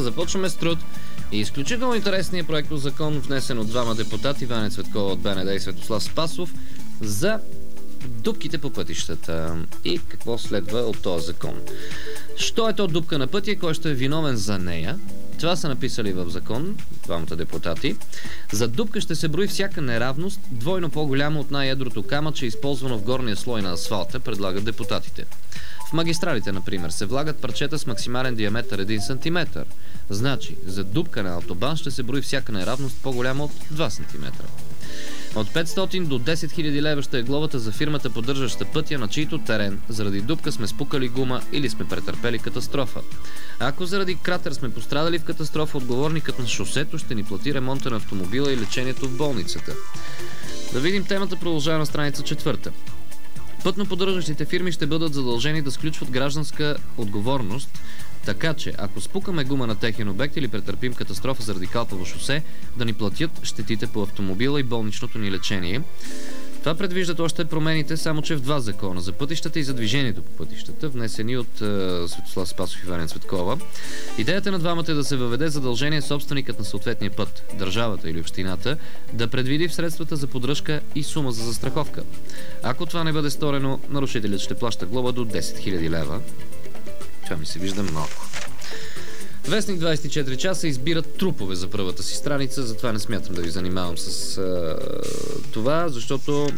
започваме с труд и изключително интересния проектозакон, внесен от двама депутати, Ваня Цветкова от БНД и Светослав Спасов, за дупките по пътищата и какво следва от този закон. Що е то дупка на пътя и кой ще е виновен за нея? Това са написали в закон двамата депутати. За дупка ще се брои всяка неравност, двойно по-голяма от най-едрото камъче, използвано в горния слой на асфалта, предлагат депутатите. В магистралите, например, се влагат парчета с максимален диаметър 1 см. Значи, за дупка на автобан ще се брои всяка неравност по-голяма от 2 см. От 500 до 10 000 лева ще е глобата за фирмата, поддържаща пътя, на чийто терен заради дупка сме спукали гума или сме претърпели катастрофа. Ако заради кратер сме пострадали в катастрофа, отговорникът на шосето ще ни плати ремонта на автомобила и лечението в болницата. Да видим темата, продължава на страница 4. Пътно-поддържащите фирми ще бъдат задължени да сключват гражданска отговорност, така че ако спукаме гума на техен обект или претърпим катастрофа заради калпаво шосе, да ни платят щетите по автомобила и болничното ни лечение. Това предвиждат още промените, само че в два закона: за пътищата и за движението по пътищата, внесени от Светослав Спасов и Ваня Цветкова. Идеята на двамата е да се въведе задължение собственикът на съответния път, държавата или общината, да предвиди в средствата за поддръжка и сума за застраховка. Ако това не бъде сторено, нарушителят ще плаща глоба до 10 000 лева. Това ми се вижда малко. Вестник 24 часа избират трупове за първата си страница, затова не смятам да ви занимавам с това, защото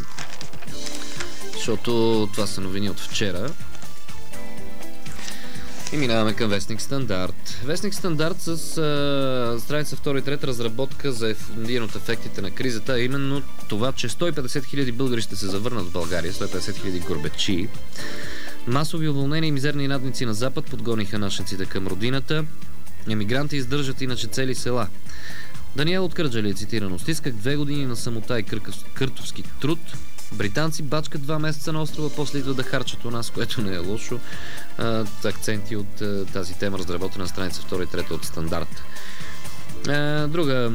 това са новини от вчера. И минаваме към Вестник Стандарт. Вестник Стандарт с страница 2 и 3 разработка за един от ефектите на кризата, а именно това, че 150 000 българи ще се завърнат в България, 150 000 горбечи. Масови уволнения и мизерни надници на Запад подгониха нашенците към родината. Емигранти издържат иначе цели села. Даниел от Кърджали е цитирано: "Стисках 2 години на самота и къртовски труд. Британци бачкат 2 месеца на острова, после идват да харчат у нас", което не е лошо. Акценти от тази тема, разработена на страница 2 и 3 от Стандарт. Друга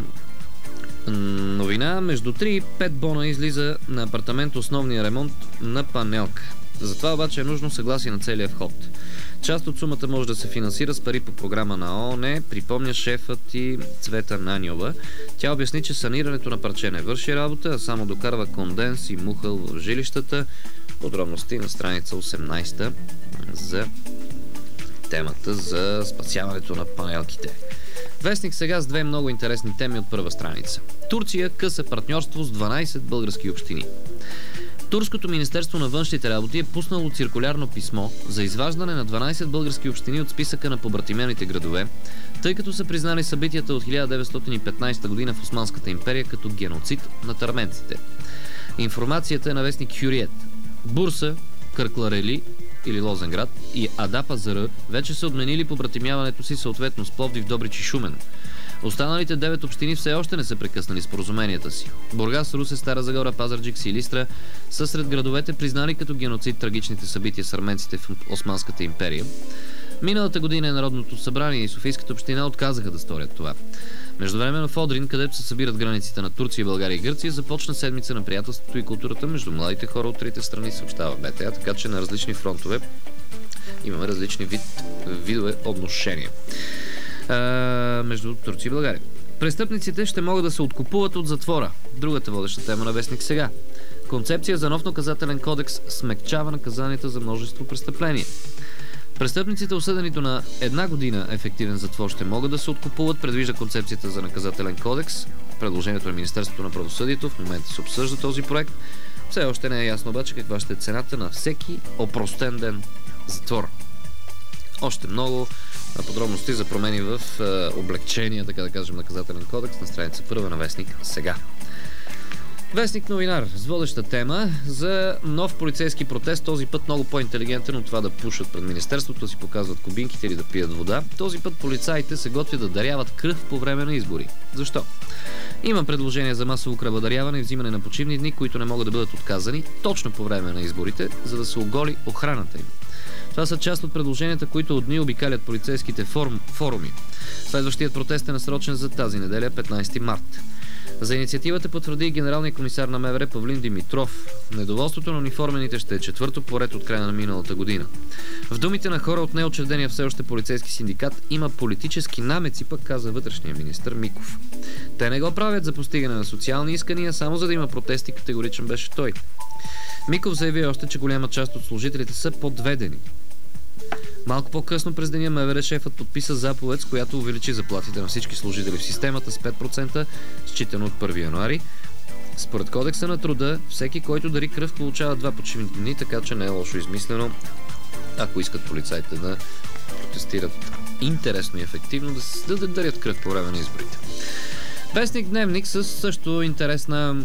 новина: между 3 и 5 бона излиза на апартамент основния ремонт на панелка. Затова обаче е нужно съгласие на целия вход. Част от сумата може да се финансира с пари по програма на ООН, припомня шефът и Цвета Наньова. Тя обясни, че санирането на парче не върши работа, а само докарва конденс и мухъл в жилищата. Подробности на страница 18 за темата за спасяването на панелките. Вестник сега с 2 много интересни теми от първа страница. Турция къса партньорство с 12 български общини. Турското Министерство на външните работи е пуснало циркулярно писмо за изваждане на 12 български общини от списъка на побратимените градове, тъй като са признали събитията от 1915 година в Османската империя като геноцид над арменците. Информацията е на вестник Хюриет. Бурса, Къркларели или Лозенград и Адапазара вече са отменили побратимяването си съответно с Пловдив, Добрич и Шумен. Останалите 9 общини все още не са прекъснали споразуменията си. Бургас, Русе, Стара Загора, Пазарджик, Силистра са сред градовете, признали като геноцид трагичните събития с арменците в Османската империя. Миналата година Народното събрание и Софийската община отказаха да сторят това. Междувременно в Одрин, където се събират границите на Турция, България и Гърция, започна седмица на приятелството и културата между младите хора от трите страни, съобщава БТА, така че на различни фронтове имаме различни видове отношения между Турция и България. Престъпниците ще могат да се откупуват от затвора. Другата водеща тема на Вестник сега. Концепция за нов наказателен кодекс смекчава наказанията за множество престъпления. Престъпниците, осъдени до на 1 година ефективен затвор, ще могат да се откупуват, предвижда концепцията за наказателен кодекс. Предложението на Министерството на правосъдието, в момента се обсъжда този проект. Все още не е ясно обаче каква ще е цената на всеки опростен ден затвор. Още много подробности за промени в облегчения, така да кажем, наказателен кодекс на страница 1 на Вестник сега. Вестник Новинар с водеща тема за нов полицейски протест, този път много по-интелигентен от това да пушат пред министерството, да си показват кубинките или да пият вода. Този път полицаите се готвят да даряват кръв по време на избори. Защо? Има предложение за масово кръводаряване и взимане на почивни дни, които не могат да бъдат отказани точно по време на изборите, за да се оголи охраната им. Това са част от предложенията, които от дни обикалят полицейските форуми. Следващият протест е насрочен за тази неделя, 15 март. За инициативата потвърди и генералният комисар на МВР Павлин Димитров. Недоволството на униформените ще е четвърто поред от края на миналата година. В думите на хора от неучредения все още полицейски синдикат има политически намеци, пък каза вътрешния министър Миков. Те не го правят за постигане на социални искания, само за да има протести, категоричен беше той. Миков заяви още, че голяма част от служителите са подведени. Малко по-късно през деня МВР шефът подписа заповед, с която увеличи заплатите на всички служители в системата с 5%, считано от 1 януари. Според кодекса на труда, всеки, който дари кръв, получава 2 почивни дни, така че не е лошо измислено, ако искат полицайите да протестират интересно и ефективно, да дарят кръв по време на изборите. Вестник Дневник с също интересна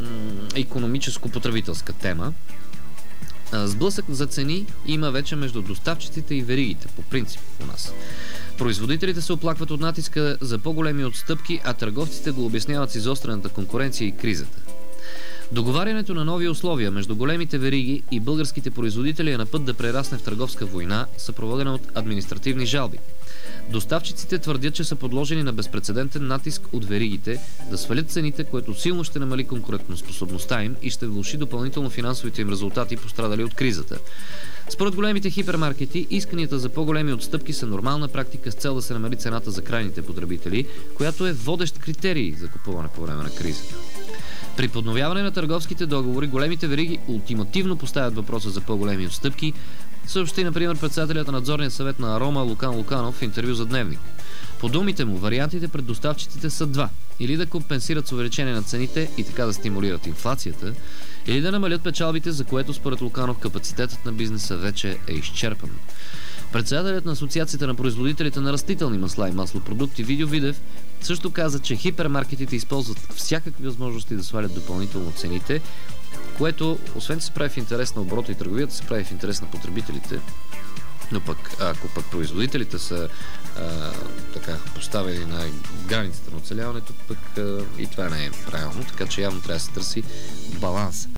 икономическо-потребителска тема. Сблъсък за цени има вече между доставчиците и веригите, по принцип у нас. Производителите се оплакват от натиска за по-големи отстъпки, а търговците го обясняват с изострената конкуренция и кризата. Договарянето на нови условия между големите вериги и българските производители е на път да прерасне в търговска война, съпроводена от административни жалби. Доставчиците твърдят, че са подложени на безпрецедентен натиск от веригите да свалят цените, което силно ще намали конкурентоспособността им и ще влоши допълнително финансовите им резултати, пострадали от кризата. Според големите хипермаркети, исканията за по-големи отстъпки са нормална практика с цел да се намали цената за крайните потребители, която е водещ критерий за купуване по време на кризата. При подновяване на търговските договори, големите вериги ултимативно поставят въпроса за по-големи отстъпки, съобщи, например, председателят на надзорния съвет на Арома Лукан Луканов в интервю за Дневник. По думите му, вариантите пред доставчиците са два. Или да компенсират с увеличение на цените и така да стимулират инфлацията, или да намалят печалбите, за което според Луканов капацитетът на бизнеса вече е изчерпан. Председателят на Асоциацията на производителите на растителни масла и маслопродукти Видю Видев също каза, че хипермаркетите използват всякакви възможности да свалят допълнително цените, което, освен че се прави в интерес на оборота и търговията, се прави в интерес на потребителите. Но пък, ако пък производителите са така поставени на границата на оцеляването, пък и това не е правилно, така че явно трябва да се търси баланс.